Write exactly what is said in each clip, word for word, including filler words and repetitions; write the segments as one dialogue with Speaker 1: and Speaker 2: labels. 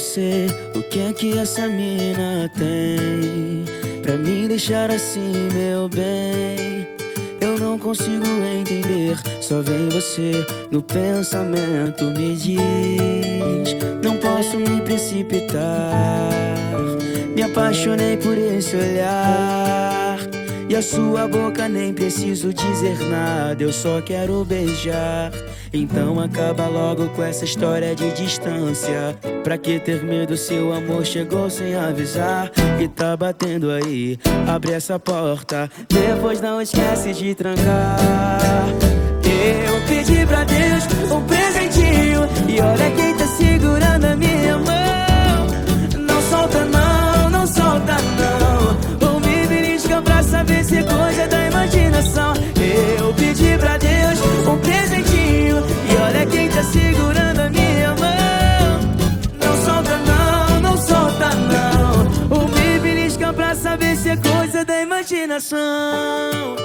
Speaker 1: sei o que é que essa mina tem pra me deixar assim, meu bem. Eu não consigo entender, só vem você no pensamento. Me diz, não posso me precipitar. Me apaixonei por esse olhar, e a sua boca nem preciso dizer nada, eu só quero beijar. Então acaba logo com essa história de distância. Pra que ter medo se o amor chegou sem avisar? E tá batendo aí, abre essa porta, depois não esquece de trancar. Eu pedi pra Deus um presentinho, e olha quem tá segurando a minha mão. Não solta não, não solta não, ou me belisca pra saber se é coisa da imaginação. Eu pedi pra Deus um presentinho, e olha quem tá segurando a minha mão. Não solta não, não solta não, ou me belisca pra saber se é coisa da imaginação.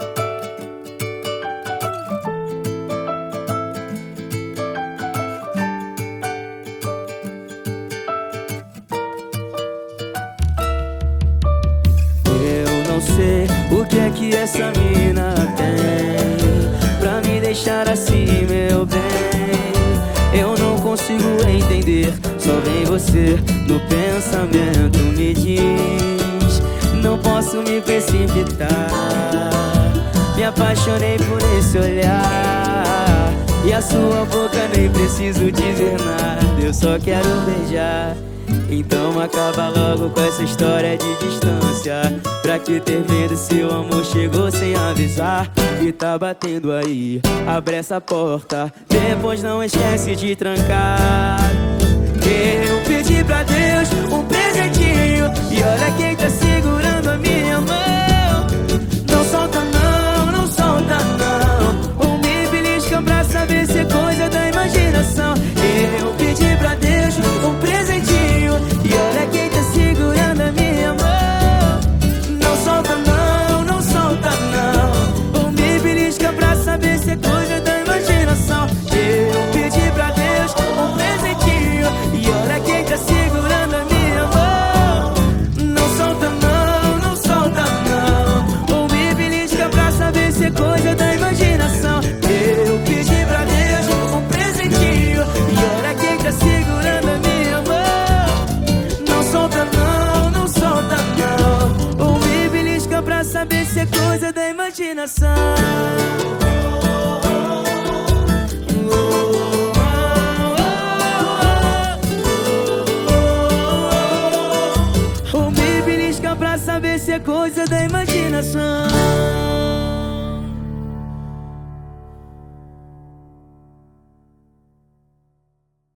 Speaker 1: Não sei o que é que essa mina tem pra me deixar assim, meu bem. Eu não consigo entender, só vem você no pensamento. Me diz, não posso me precipitar. Me apaixonei por esse olhar, e a sua boca nem preciso dizer nada, eu só quero beijar. Então acaba logo com essa história de distância. Pra que ter medo se o amor chegou sem avisar? E tá batendo aí, abre essa porta, depois não esquece de trancar. Eu pedi pra Deus um presentinho, e olha quem tá segurando a minha mão. Não solta não, não solta não, ou me belisca pra saber se é coisa da imaginação. Eu pedi pra Deus um presentinho, e olha quem tá segurando a minha mão. Não solta não, não solta não, ou me belisca pra saber se é coisa da imaginação. Eu pedi pra Deus um presentinho, e olha quem tá segurando a minha mão. Não solta não, não solta não, ou me belisca pra saber se é coisa da imaginação. Eu pedi pra Deus um presentinho, e olha quem tá segurando a minha mão. Não solta não, não solta não, ou me belisca pra saber se é coisa da imaginação. Ou me belisca pra saber se é coisa da imaginação.